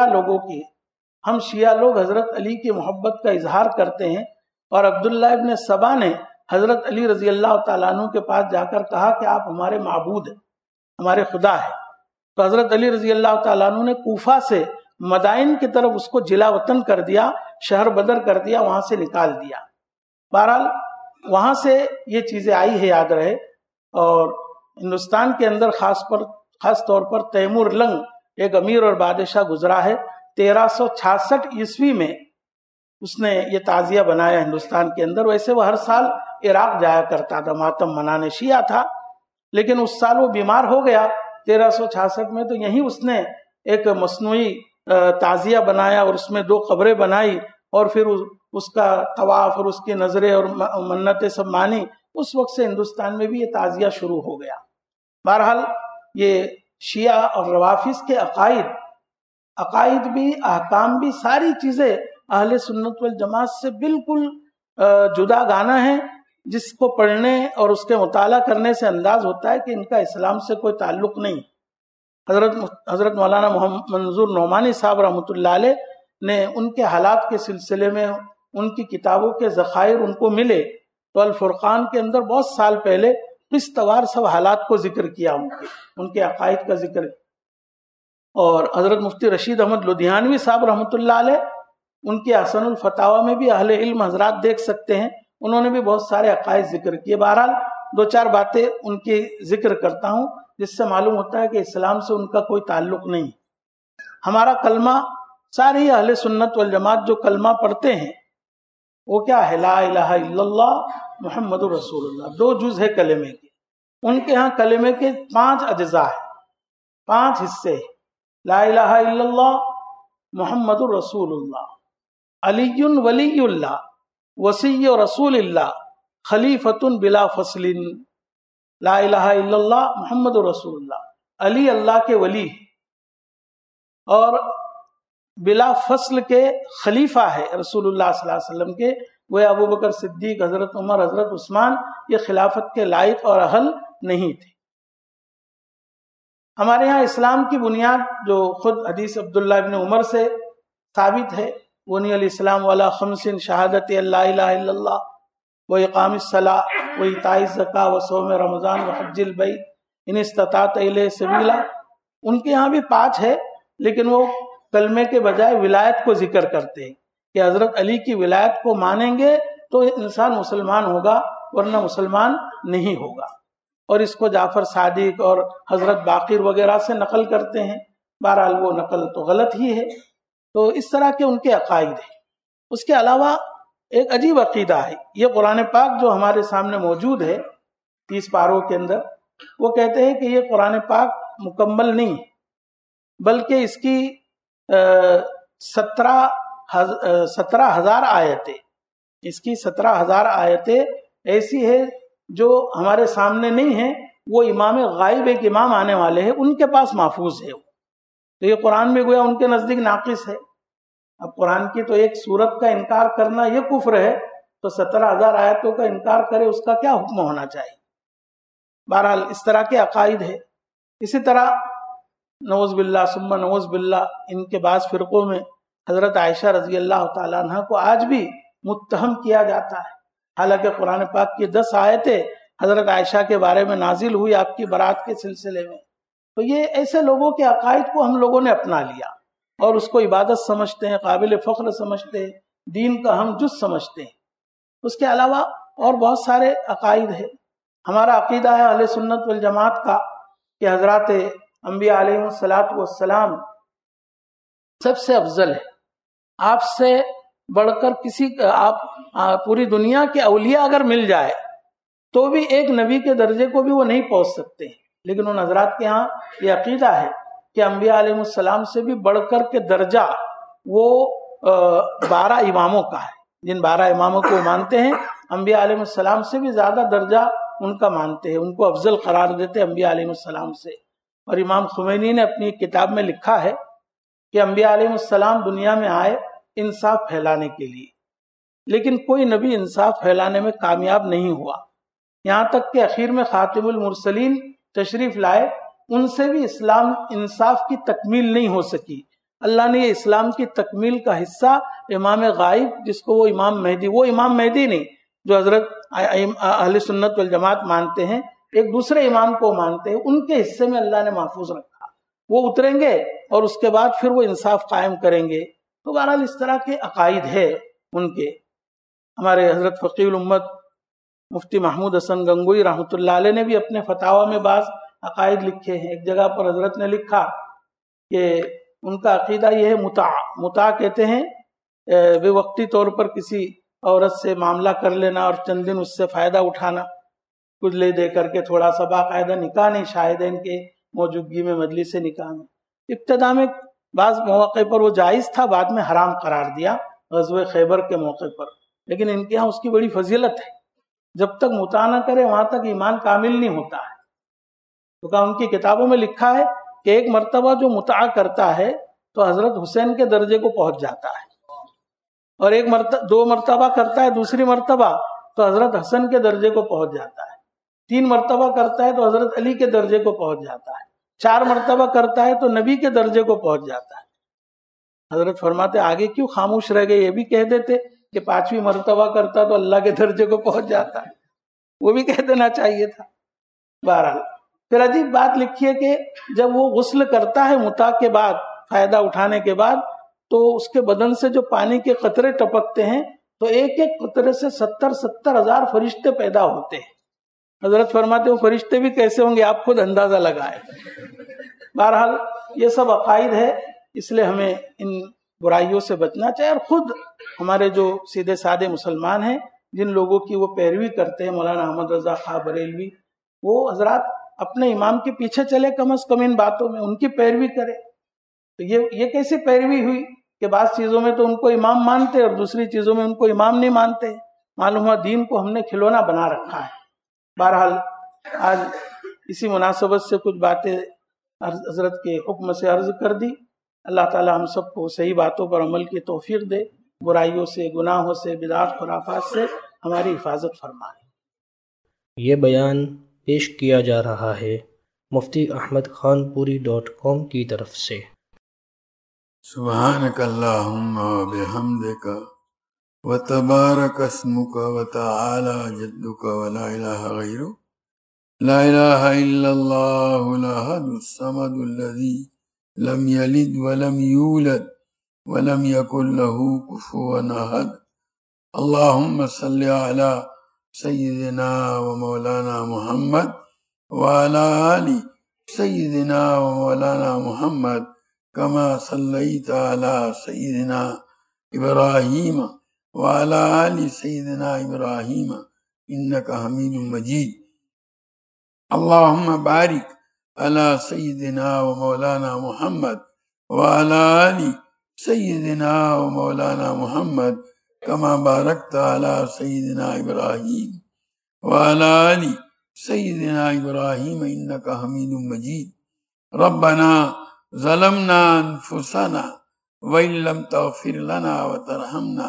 شیعہ لوگ حضرت علی کی محبت کا اظہار کرتے ہیں، اور عبداللہ ابن سبا نے حضرت علی رضی اللہ تعالیٰ عنہ کے پاس جا کر کہا کہ آپ ہمارے معبود ہیں، ہمارے خدا ہیں. تو حضرت علی رضی اللہ تعالیٰ عنہ نے کوفہ سے مدائن کی طرف اس کو جلا وطن کر دیا، شہر بدر کر دیا، وہاں سے نکال دیا. بہرحال وہاں سے یہ چیزیں آئی ہے، یاد رہے. اور ہندوستان کے اندر خاص طور پر تیمور لنگ ایک امیر اور بادشاہ گزرا ہے. 1366 عیسوی میں اس نے یہ تعزیہ بنایا ہندوستان کے اندر. ویسے وہ ہر سال عراق جایا کرتا تھا ماتم منانے، شیعہ تھا، لیکن اس سال وہ بیمار ہو گیا 1366 میں. تو یہیں اس نے ایک مصنوعی تعزیہ بنایا اور اس میں 2 قبریں بنائی اور پھر اس کا طواف اور اس کی نظریں اور منتیں سب مانی. اس وقت سے ہندوستان میں بھی یہ تعزیہ شروع ہو گیا. بہرحال یہ شیعہ اور روافظ کے عقائد بھی، احکام بھی، ساری چیزیں اہل سنت والجماعت سے بالکل جدا گانا ہیں، جس کو پڑھنے اور اس کے مطالعہ کرنے سے انداز ہوتا ہے کہ ان کا اسلام سے کوئی تعلق نہیں. حضرت مولانا محمد منظور نعمانی صاحب رحمۃ اللہ علیہ نے ان کے حالات کے سلسلے میں ان کی کتابوں کے ذخائر ان کو ملے تو الفرقان کے اندر بہت سال پہلے قسطوار سب حالات کو ذکر کیا، ان کے عقائد کا ذکر. اور حضرت مفتی رشید احمد لدھیانوی صاحب رحمۃ اللہ علیہ، ان کے حسن الفتاوی میں بھی اہل علم حضرات دیکھ سکتے ہیں، انہوں نے بھی بہت سارے عقائد ذکر کیے. بہرحال 2-4 باتیں ان کی ذکر کرتا ہوں جس سے معلوم ہوتا ہے کہ اسلام سے ان کا کوئی تعلق نہیں. ہمارا کلمہ، ساری اہل سنت والجماعت جو کلمہ پڑھتے ہیں وہ کیا ہے؟ لا الہ الا اللہ محمد رسول اللہ. 2 جز ہے کلمے کے. ان کے ہاں کلمے کے 5 اجزاء ہیں، 5 حصے. لا الہ الا اللہ محمد رسول اللہ، علی ولی اللہ، وصی رسول اللہ، خلیفۃ بلا فصل. لا الہ الا اللہ محمد رسول اللہ، علی اللہ کے ولی اور بلا فصل کے خلیفہ ہے رسول اللہ صلی اللہ علیہ وسلم کے. وہ ابو بکر صدیق، حضرت عمر، حضرت عثمان یہ خلافت کے لائق اور اہل نہیں تھے. ہمارے ہاں اسلام کی بنیاد جو خود حدیث عبداللہ ابن عمر سے ثابت ہے، بنی الاسلام والا 5 شہادت اللہ الہ الا اللہ و اقام الصلاۃ و ایتاء الزکاۃ و صوم رمضان و حج البیت ان استطاعت الیہ سبیلا. ان کے ہاں بھی 5 ہے، لیکن وہ کلمے کے بجائے ولایت کو ذکر کرتے ہیں کہ حضرت علی کی ولایت کو مانیں گے تو انسان مسلمان ہوگا، ورنہ مسلمان نہیں ہوگا. اور اس کو جعفر صادق اور حضرت باقر وغیرہ سے نقل کرتے ہیں. بہرحال وہ نقل تو غلط ہی ہے. تو اس طرح کے ان کے عقائد ہیں. اس کے علاوہ ایک عجیب عقیدہ ہے. یہ قرآن پاک جو ہمارے سامنے موجود ہے 30 پاروں کے اندر، وہ کہتے ہیں کہ یہ قرآن پاک مکمل نہیں، بلکہ اس کی 17,000 آیتیں، اس کی 17,000 آیتیں ایسی ہے جو ہمارے سامنے نہیں ہیں. وہ امام غائب، ایک امام آنے والے ہیں، ان کے پاس محفوظ ہے. تو یہ قرآن میں گویا ان کے نزدیک ناقص ہے. اب قرآن کی تو ایک سورت کا انکار کرنا یہ کفر ہے، تو 17,000 آیتوں کا انکار کرے اس کا کیا حکم ہونا چاہیے. بہرحال اس طرح کے عقائد ہے. اسی طرح نعوذ باللہ ثم نعوذ باللہ ان کے بعض فرقوں میں حضرت عائشہ رضی اللہ تعالیٰ عنہ کو آج بھی متہم کیا جاتا ہے، حالانکہ قرآن پاک کی 10 آیتیں حضرت عائشہ کے بارے میں نازل ہوئی آپ کی برات کے سلسلے میں. تو یہ ایسے لوگوں کے عقائد کو ہم لوگوں نے اپنا لیا اور اس کو عبادت سمجھتے ہیں، قابل فخر سمجھتے ہیں، دین کا ہم جز سمجھتے ہیں. اس کے علاوہ اور بہت سارے عقائد ہیں. ہمارا عقیدہ ہے اہل سنت والجماعت کا کہ حضرات انبیاء علیہ الصلاۃ والسلام سب سے افضل ہے. آپ سے بڑھ کر کسی آپ پوری دنیا کے اولیاء اگر مل جائے تو بھی ایک نبی کے درجے کو بھی وہ نہیں پہنچ سکتے ہیں. لیکن ان حضرات کے ہاں یہ عقیدہ ہے کہ انبیاء علیہ السلام سے بھی بڑھ کر کے درجہ وہ 12 اماموں کا ہے. جن 12 اماموں کو مانتے ہیں، انبیاء علیہ السلام سے بھی زیادہ درجہ ان کا مانتے ہیں، ان کو افضل قرار دیتے ہیں انبیاء علیہ السلام سے. اور امام خمینی نے اپنی کتاب میں لکھا ہے کہ انبیاء علیہ السلام دنیا میں آئے انصاف پھیلانے کے لیے، لیکن کوئی نبی انصاف پھیلانے میں کامیاب نہیں ہوا. یہاں تک کہ اخیر میں خاتم المرسلین تشریف لائے، ان سے بھی اسلام انصاف کی تکمیل نہیں ہو سکی. اللہ نے یہ اسلام کی تکمیل کا حصہ امام غائب، جس کو وہ امام مہدی نہیں جو حضرت اہل سنت والجماعت مانتے ہیں، ایک دوسرے امام کو مانتے ہیں، ان کے حصے میں اللہ نے محفوظ رکھا. وہ اتریں گے اور اس کے بعد پھر وہ انصاف قائم کریں گے. تو بہرحال اس طرح کے عقائد ہے ان کے. ہمارے حضرت فقیہ الامت مفتی محمود حسن گنگوئی رحمۃ اللہ علیہ نے بھی اپنے فتاوا میں بعض عقائد لکھے ہیں. ایک جگہ پر حضرت نے لکھا کہ ان کا عقیدہ یہ ہے متاع کہتے ہیں بے وقتی طور پر کسی عورت سے معاملہ کر لینا اور چند دن اس سے فائدہ اٹھانا، کچھ لے دے کر کے تھوڑا سا، باقاعدہ نکاح نہیں، شاہدین کے موجودگی میں مجلس نکاح میں. ابتدا میں بعض مواقع پر وہ جائز تھا، بعد میں حرام قرار دیا غزوہ خیبر کے موقع پر. لیکن ان کے ہاں اس کی بڑی فضیلت ہے، جب تک متاع نہ کرے وہاں تک ایمان کامل نہیں ہوتا ہے. تو ان کی کتابوں میں لکھا ہے کہ ایک مرتبہ جو متاع کرتا ہے تو حضرت حسین کے درجے کو پہنچ جاتا ہے، اور دو مرتبہ کرتا ہے، دوسری مرتبہ تو حضرت حسن کے درجے کو پہنچ جاتا ہے، 3 مرتبہ کرتا ہے تو حضرت علی کے درجے کو پہنچ جاتا ہے، 4 مرتبہ کرتا ہے تو نبی کے درجے کو پہنچ جاتا ہے. حضرت فرماتے آگے کیوں خاموش رہ گئے، یہ بھی کہہ دیتے کہ 5ویں مرتبہ کرتا تو اللہ کے درجے کو پہنچ جاتا ہے، وہ بھی کہہ دینا چاہیے تھا. بہرحال پھر عجیب بات لکھی ہے کہ جب وہ غسل کرتا ہے متاع کے بعد، فائدہ اٹھانے کے بعد، تو اس کے بدن سے جو پانی کے قطرے ٹپکتے ہیں تو ایک ایک قطرے سے 70 ہزار فرشتے پیدا ہوتے ہیں. حضرت فرماتے وہ فرشتے بھی کیسے ہوں گے آپ خود اندازہ لگائیں. بہرحال یہ سب عقائد ہے، اس لیے ہمیں ان برائیوں سے بچنا چاہیے. اور خود ہمارے جو سیدھے سادے مسلمان ہیں، جن لوگوں کی وہ پیروی کرتے ہیں، مولانا احمد رضا خاں بریلوی، وہ حضرات اپنے امام کے پیچھے چلے، کم از کم ان باتوں میں ان کی پیروی کرے. تو یہ کیسے پیروی ہوئی کہ بعض چیزوں میں تو ان کو امام مانتے اور دوسری چیزوں میں ان کو امام نہیں مانتے. معلوم ہوا دین کو ہم نے کھلونا بنا رکھا ہے. بہرحال آج اسی مناسبت سے کچھ باتیں حضرت کے حکم سے عرض کر دی. اللہ تعالی ہم سب کو صحیح باتوں پر عمل کی توفیق دے، برائیوں سے، گناہوں سے، بدعات خرافات سے ہماری حفاظت فرمائے. یہ بیان پیش کیا جا رہا ہے مفتی احمد خان پوری .com کی طرف سے. سبحانک اللہم و بحمدک وتبارک اسمک وتعالی جدک ولا الہ غیرک لا الہ الا اللہ الاحد الصمد الذی لم یلد ولم یولد ولم یکن له کفوا احد. اللہم صلی علی سیدنا و مولانا محمد وعلی آل سیدنا و مولانا محمد کما صلیت علی سیدنا ابراہیم وعلی آل سیدنا ابراہیم انک حمید مجید. اللہم بارک علی سیدنا و مولانا محمد وعلی آل سیدنا و مولانا محمد کما بارکت علی سیدنا ابراہیم وعلی آل سیدنا ابراہیم انک حمید مجید. ربنا ظلمنا انفسنا وإن لم تغفر لنا وترحمنا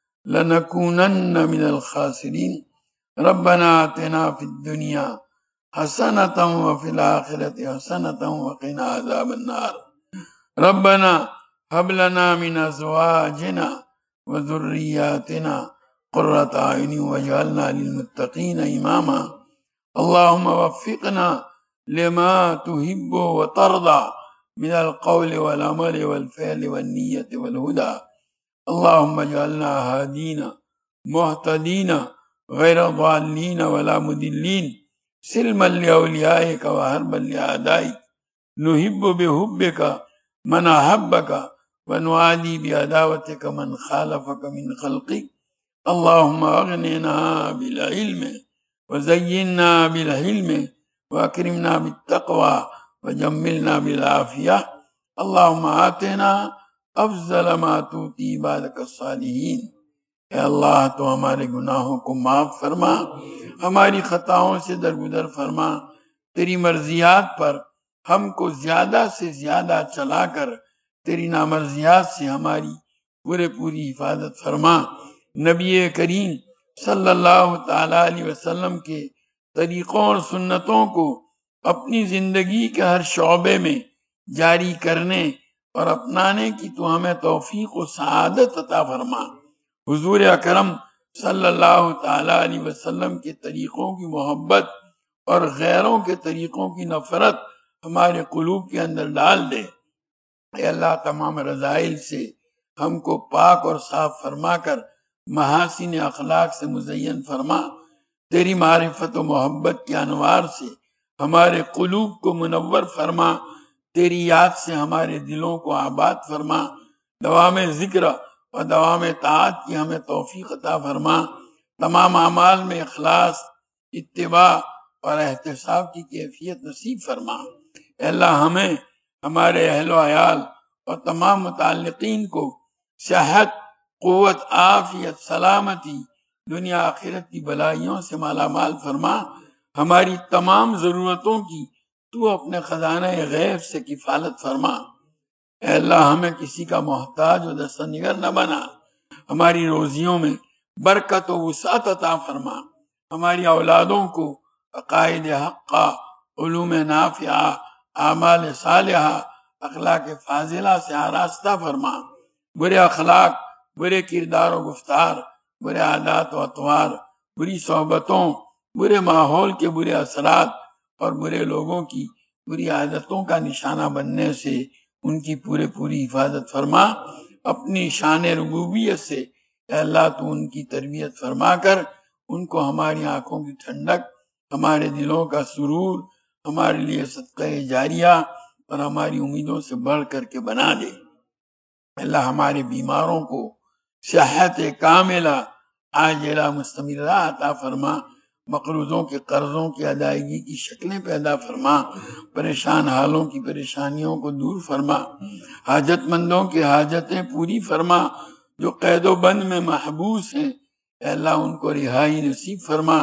لنكونن من الخاسرين. ربنا آتنا في الدنيا حسنة وفي الآخرة حسنة وقنا عذاب النار. ربنا هب لنا من أزواجنا وذرياتنا قرة أعين واجعلنا للمتقين إماما. اللهم وفقنا لما تحب وترضى من القول والعمل والفعل والنية والهدى. اللهم اجعلنا هادين مهتدين غير ضالين ولا مضلين سلما لأوليائك وحربا لأعدائك. نحب بحبك من أحبك ونعادي بعداوتك من خالفك من خلقك. اللهم أغننا بالعلم وزينا بالحلم وأكرمنا بالتقوى وجملنا بالعافية. اللهم آتنا افضل ما توتی عبادک الصالحین. اے اللہ تو ہمارے گناہوں کو معاف فرما، ہماری خطاؤں سے درگزر فرما، تیری مرضیات پر ہم کو زیادہ سے زیادہ چلا کر تیری نامرضیات سے ہماری پوری حفاظت فرما. نبی کریم صلی اللہ تعالی علیہ وسلم کے طریقوں اور سنتوں کو اپنی زندگی کے ہر شعبے میں جاری کرنے اور اپنانے کی تو ہمیں توفیق و سعادت عطا فرما. حضور اکرم صلی اللہ تعالی علیہ وسلم کے طریقوں کی محبت اور غیروں کے طریقوں کی نفرت ہمارے قلوب کے اندر ڈال دے. اے اللہ تمام رذائل سے ہم کو پاک اور صاف فرما کر محاسن اخلاق سے مزین فرما. تیری معرفت و محبت کے انوار سے ہمارے قلوب کو منور فرما، تیری یاد سے ہمارے دلوں کو آباد فرما، دوام ذکر و دوام طاعت کی ہمیں توفیق عطا فرما، تمام اعمال میں اخلاص، اتباع اور احتساب کی کیفیت نصیب فرما۔ اے اللہ ہمیں، ہمارے اہل و عیال اور تمام متعلقین کو صحت، قوت، عافیت، سلامتی، دنیا آخرت کی بلائیوں سے مالا مال فرما، ہماری تمام ضرورتوں کی تو اپنے خزانہ غیب سے کفالت فرما۔ اے اللہ ہمیں کسی کا محتاج و دستنگر نہ بنا، ہماری روزیوں میں برکت و وسعت عطا فرما، ہماری اولادوں کو عقائد حقہ، علوم نافعہ، اعمال صالحہ، اخلاق فاضلہ سے آراستہ فرما، برے اخلاق، برے کردار و گفتار، برے عادات و اطوار، بری صحبتوں، برے ماحول کے برے اثرات اور برے لوگوں کی بری عادتوں کا نشانہ بننے سے ان کی پوری حفاظت فرما۔ اپنی شان ربوبیت سے اے اللہ تو ان کی تربیت فرما کر ان کو ہماری آنکھوں کی ٹھنڈک، ہمارے دلوں کا سرور، ہمارے لیے صدقہ جاریہ اور ہماری امیدوں سے بڑھ کر کے بنا دے۔ اللہ ہمارے بیماروں کو صحت کاملہ عاجلہ مستمرہ عطا فرما، مقروضوں کے قرضوں کی ادائیگی کی شکلیں پیدا فرما، پریشان حالوں کی پریشانیوں کو دور فرما، حاجت مندوں کی حاجتیں پوری فرما، جو قید و بند میں محبوس ہیں اے اللہ ان کو رہائی نصیب فرما،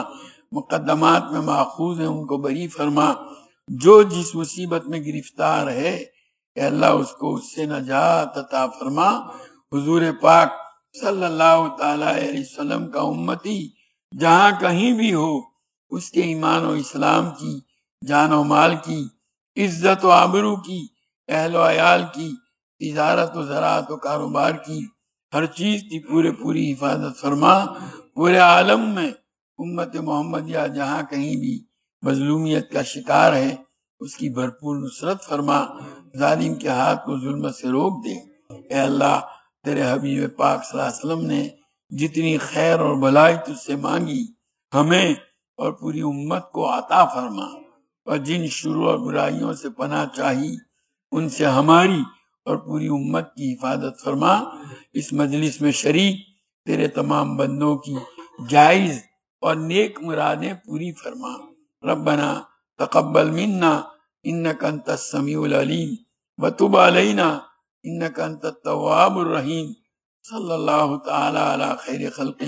مقدمات میں ماخوذ ہیں ان کو بری فرما، جو جس مصیبت میں گرفتار ہے اے اللہ اس کو اس سے نجات عطا فرما۔ حضور پاک صلی اللہ تعالی علیہ وسلم کا امتی جہاں کہیں بھی ہو، اس کے ایمان و اسلام کی، جان و مال کی، عزت و آبرو کی، اہل و عیال کی، تجارت و زراعت و کاروبار کی، ہر چیز کی پوری حفاظت فرما۔ پورے عالم میں امت محمدیہ جہاں کہیں بھی مظلومیت کا شکار ہے اس کی بھرپور نصرت فرما، ظالم کے ہاتھ کو ظلمت سے روک دے۔ اے اللہ تیرے حبیب پاک صلی اللہ علیہ وسلم نے جتنی خیر اور بھلائی تجھ سے مانگی ہمیں اور پوری امت کو عطا فرما، اور جن شرور اور برائیوں سے پناہ چاہی ان سے ہماری اور پوری امت کی حفاظت فرما۔ اس مجلس میں شریک تیرے تمام بندوں کی جائز اور نیک مرادیں پوری فرما۔ ربنا تقبل منا انک انت السمیع العلیم وتب علینا انک انت التواب الرحیم۔ صلی اللہ تعالی علی خیر خلقہ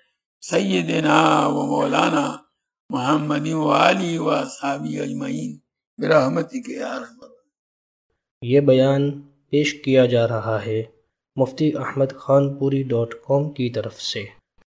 سیدنا و مولانا محمد و آلہ و اصحابہ اجمعین برحمتک یا ارحم الراحمین۔ یہ بیان پیش کیا جا رہا ہے مفتی احمد خان پوری .com کی طرف سے۔